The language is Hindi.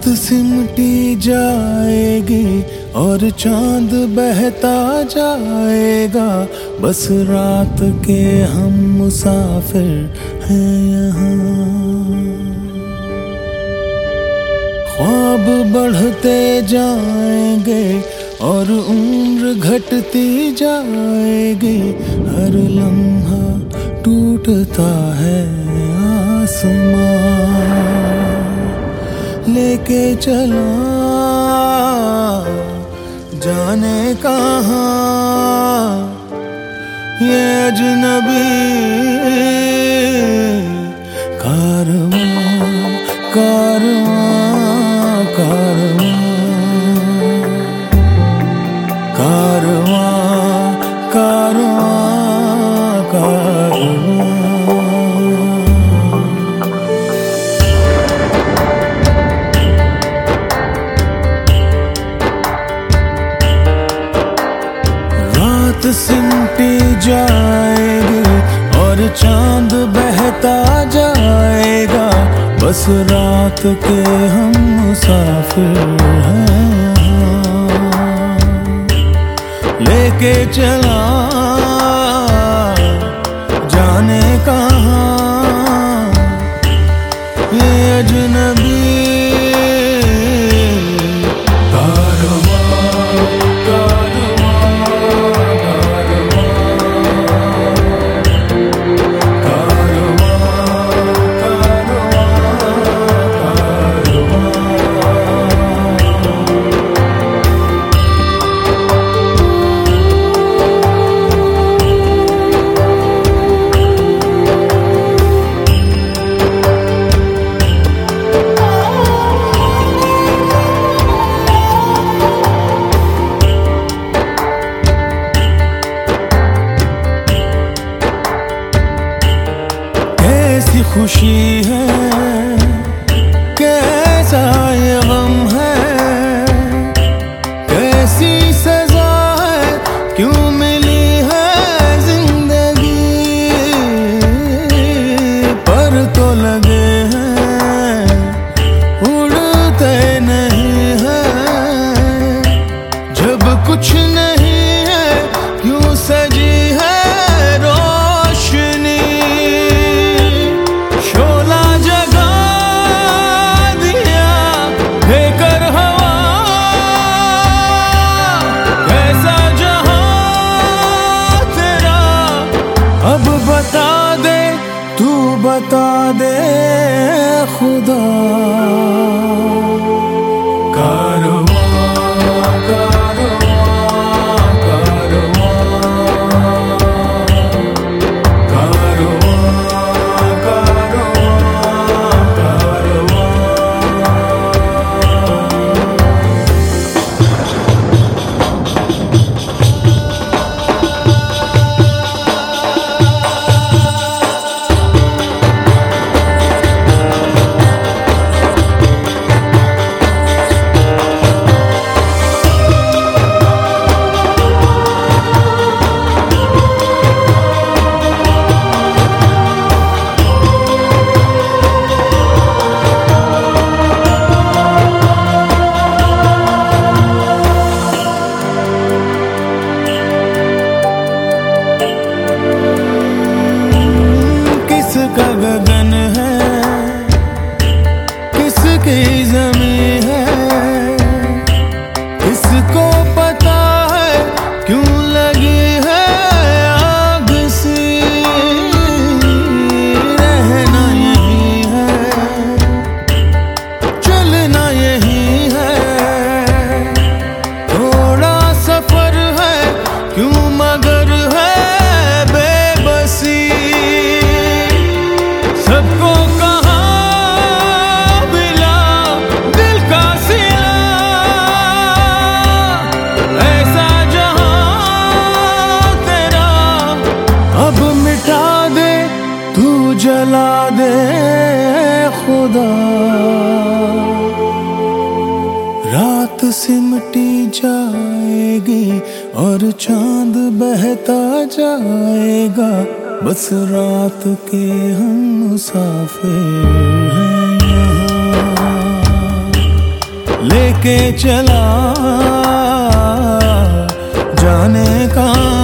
सिमटी जाएगी और चांद बहता जाएगा, बस रात के हम मुसाफिर हैं यहाँ। ख्वाब बढ़ते जाएंगे और उम्र घटती जाएगी, हर लम्हा टूटता है आसमां। लेके चला जाने कहाँ ये अजनबी कारवां कारवां कारवां कारवां कारवां कारवां। रात सिमटी जाएगी और चांद बहता जाएगा, बस रात के हम मुसाफिर हैं। लेके चला जाने कहाँ ये अजनबी खुशी है, कैसा ये गम है, कैसी सजा है, क्यों मिली है जिंदगी। पर तो लगे हैं उड़ते नहीं हैं, जब कुछ नहीं है क्यों सजी है रोशनी। अब बता दे, तू बता दे खुदा। कारवां कारवां कारवां कारवां कारवां कारवां। किसका गगन है, किसकी ज़मीं है, किसको पता है क्यों लगी है आग सी। रहना यही है, चलना यही है, थोड़ा सफर है क्यों मगर है बेबसी। सबको कहाँ मिला दिल का सिला, ऐसा जहां तेरा अब मिटा दे, तू जला दे खुदा। रात सिमटी जाएगी और चांद बहता जाएगा, बस रात के हम मुसाफिर हैं यहाँ। लेके चला जाने कहाँ